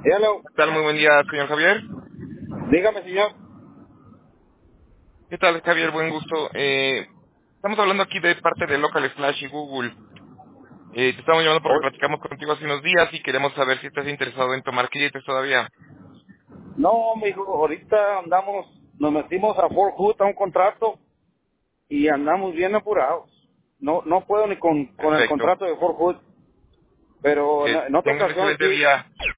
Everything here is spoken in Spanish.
Hello. ¿Qué tal? Muy buen día, señor Javier. Dígame, señor. ¿Qué tal, Javier? Buen gusto. Estamos hablando aquí de parte de Local Flash y Google. Te estamos llamando porque Oh, platicamos contigo hace unos días y queremos saber si estás interesado en tomar clientes todavía. no, mijo, ahorita nos metimos a Fort Hood a un contrato y andamos bien apurados. No puedo ni con el Perfecto. contrato de Fort Hood, pero Que en otra tenga un ocasión excelente sí. día.